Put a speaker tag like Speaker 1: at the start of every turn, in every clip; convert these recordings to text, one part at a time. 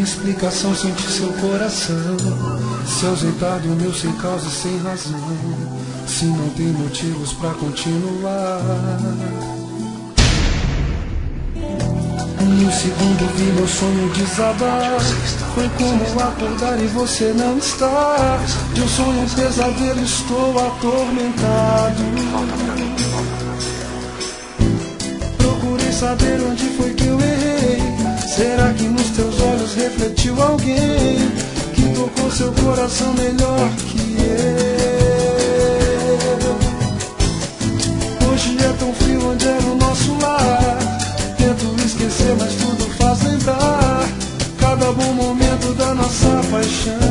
Speaker 1: explicação, senti seu coração se ausentar do meu sem causa e sem razão. Se não tem motivos pra continuar. No segundo vi meu sonho desabar. Foi como acordar e você não está. De um sonho, um pesadelo, estou atormentado. Procurei saber onde foi que eu errei. Será que nos teus olhos refletiu alguém que tocou seu coração melhor que eu? Hoje é tão frio onde era o nosso lar. Tento esquecer, mas tudo faz lembrar cada bom momento da nossa paixão.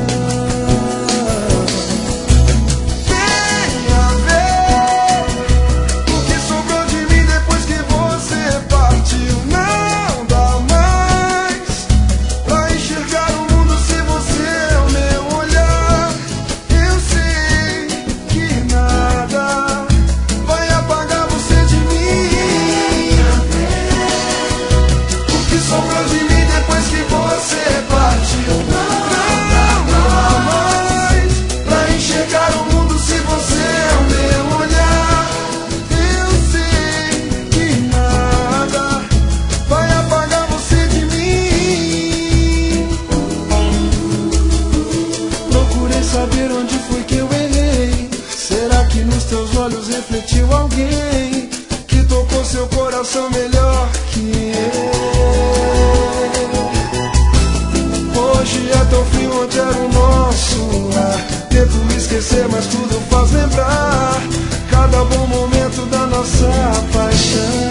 Speaker 1: Saber onde foi que eu errei. Será que nos teus olhos refletiu alguém que tocou seu coração melhor que eu? Hoje é tão frio onde era o nosso lar. Tento esquecer, mas tudo faz lembrar cada bom momento da nossa paixão.